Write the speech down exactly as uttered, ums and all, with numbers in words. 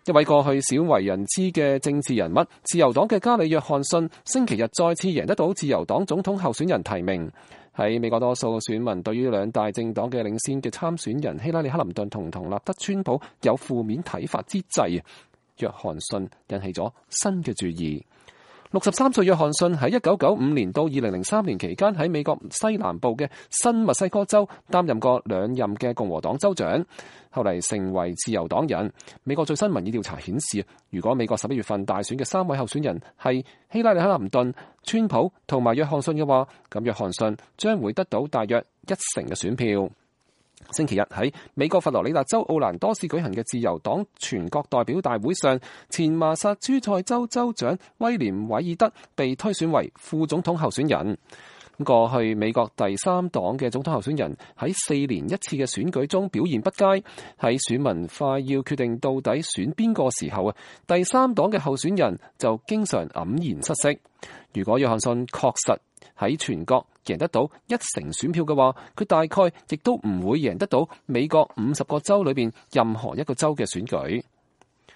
一位過去少為人知嘅政治人物，自由黨嘅加里約翰遜星期日再次贏得到自由黨總統候選人提名。喺美國多數選民對於兩大政黨嘅領先嘅參選人希拉里克林頓同同納德川普有負面睇法之際，約翰遜引起咗新嘅注意。六十三歲約翰遜喺一九九五年到二零零三年期間喺美國西南部嘅新墨西哥州擔任過兩任嘅共和黨州長，後嚟成為自由黨人。美國最新民意調查顯示，如果美國十一月份大選嘅三位候選人係希拉里克林頓、川普同埋約翰遜嘅話，咁約翰遜將會得到大約一成嘅選票。星期日喺美國佛羅里達州奧蘭多市舉行嘅自由黨全國代表大會上，前麻薩諸塞州州長威廉韋爾德被推選為副總統候選人。過去美國第三黨嘅總統候選人喺四年一次嘅選舉中表現不佳，喺選民快要決定到底選邊個時候啊，第三黨嘅候選人就經常黯然失色。如果約翰遜確實喺全國贏得到一成選票嘅話，佢大概亦都唔會贏得到美國五十個州裏邊任何一個州嘅選舉。